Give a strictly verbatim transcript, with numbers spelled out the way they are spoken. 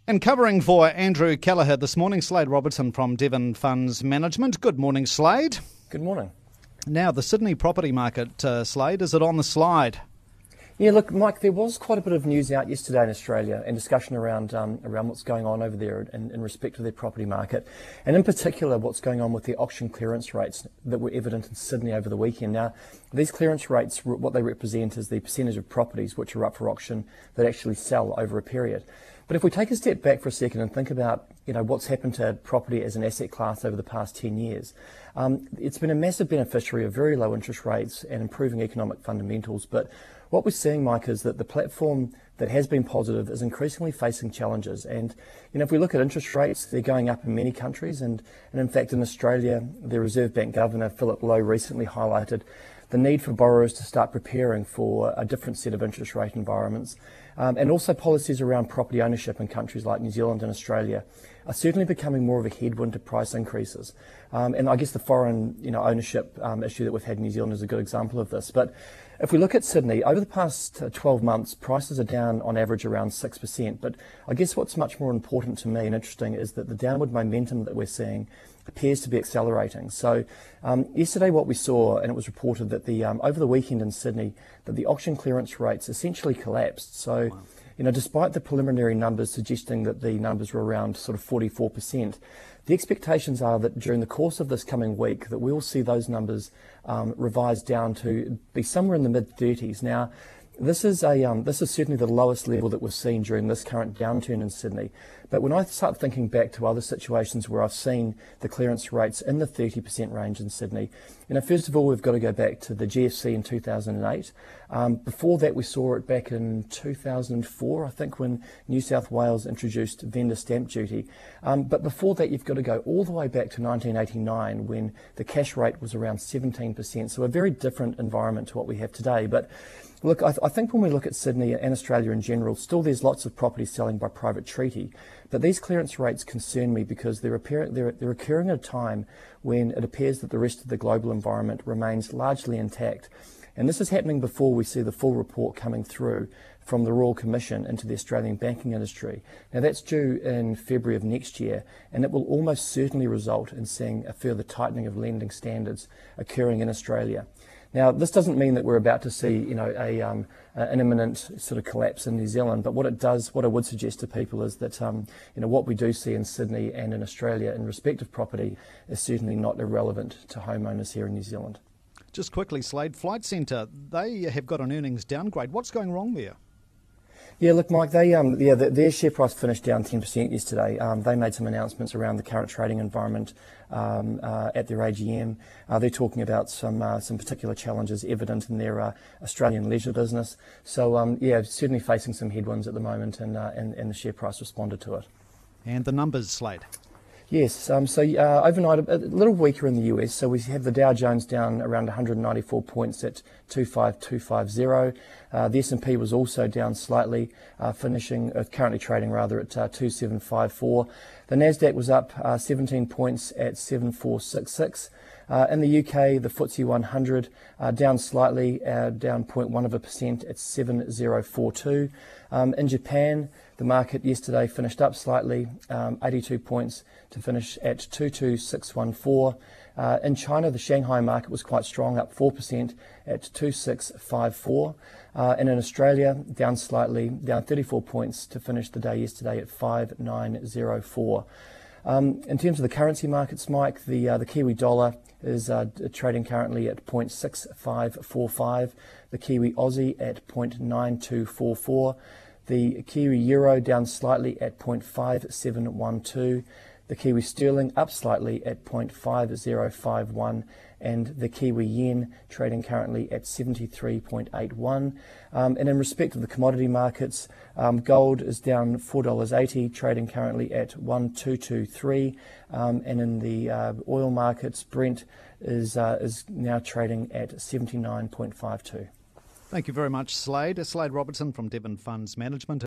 And covering for Andrew Kelleher this morning, Slade Robertson from Devon Funds Management. Good morning, Slade. Good morning. Now, the Sydney property market, uh, Slade, is it on the slide? Yeah, look, Mike, there was quite a bit of news out yesterday in Australia and discussion around um, around what's going on over there in, in respect to their property market, and in particular what's going on with the auction clearance rates that were evident in Sydney over the weekend. Now, these clearance rates, what they represent is the percentage of properties which are up for auction that actually sell over a period. But if we take a step back for a second and think about, you know, what's happened to property as an asset class over the past ten years, um, it's been a massive beneficiary of very low interest rates and improving economic fundamentals. But what we're seeing, Mike, is that the platform that has been positive is increasingly facing challenges. And, you know, if we look at interest rates, they're going up in many countries. And, and in fact, in Australia, the Reserve Bank Governor, Philip Lowe, recently highlighted the need for borrowers to start preparing for a different set of interest rate environments. Um, and also policies around property ownership in countries like New Zealand and Australia are certainly becoming more of a headwind to price increases. Um, and I guess the foreign you know, ownership um, issue that we've had in New Zealand is a good example of this. But if we look at Sydney, over the past twelve months, prices are down on average around six percent. But I guess what's much more important to me and interesting is that the downward momentum that we're seeing appears to be accelerating. So um, yesterday what we saw, and it was reported that the um, over the weekend in Sydney, that the auction clearance rates essentially collapsed. So, wow. you know, despite the preliminary numbers suggesting that the numbers were around sort of forty-four percent, the expectations are that during the course of this coming week that we will see those numbers um, revised down to be somewhere in the mid thirties. Now, This is a um, this is certainly the lowest level that we've seen during this current downturn in Sydney. But when I start thinking back to other situations where I've seen the clearance rates in the thirty percent range in Sydney, you know, first of all, we've got to go back to the G F C in two thousand eight. Um, before that, we saw it back in two thousand four, I think, when New South Wales introduced vendor stamp duty. Um, but before that, you've got to go all the way back to nineteen eighty-nine, when the cash rate was around seventeen percent. So a very different environment to what we have today. But look, I, th- I think when we look at Sydney and Australia in general, still there's lots of property selling by private treaty. But these clearance rates concern me because they're, appear- they're, they're occurring at a time when it appears that the rest of the global environment remains largely intact. And this is happening before we see the full report coming through from the Royal Commission into the Australian banking industry. Now that's due in February of next year, and it will almost certainly result in seeing a further tightening of lending standards occurring in Australia. Now, this doesn't mean that we're about to see, you know, a, um, an imminent sort of collapse in New Zealand. But what it does, what I would suggest to people is that, um, you know, what we do see in Sydney and in Australia in respect of property is certainly not irrelevant to homeowners here in New Zealand. Just quickly, Slade, Flight Centre, they have got an earnings downgrade. What's going wrong there? Yeah, look, Mike, they um, yeah, the, their share price finished down ten percent yesterday. Um, they made some announcements around the current trading environment um, uh, at their A G M. Uh, they're talking about some uh, some particular challenges evident in their uh, Australian leisure business. So, um, yeah, certainly facing some headwinds at the moment, and, uh, and and the share price responded to it. And the numbers, Slade? Yes, um, so uh, overnight a little weaker in the U S. So we have the Dow Jones down around one hundred ninety-four points at two five two five zero. Uh, the S and P was also down slightly, uh, finishing uh, currently trading rather at uh, two seven five four. The Nasdaq was up uh, seventeen points at seven four six six. Uh, in the U K, the F T S E one hundred uh, down slightly, uh, down zero point one of a percent at seven zero four two. Um, in Japan, the market yesterday finished up slightly, um, eighty-two points to finish at two two six one four. Uh, in China, the Shanghai market was quite strong, up four percent at two six five four. Uh, and in Australia, down slightly, down thirty-four points to finish the day yesterday at five nine zero four. Um, in terms of the currency markets, Mike, the uh, the Kiwi dollar is uh, trading currently at zero point six five four five, the Kiwi Aussie at zero point nine two four four, the Kiwi Euro down slightly at zero point five seven one two, the Kiwi Sterling up slightly at zero point five zero five one, and the Kiwi Yen trading currently at seventy-three point eight one. Um, and in respect of the commodity markets, um, gold is down four dollars eighty, trading currently at one two two three. Um, and in the uh, oil markets, Brent is uh, is now trading at seventy-nine point five two. Thank you very much, Slade. Slade Robertson from Devon Funds Management.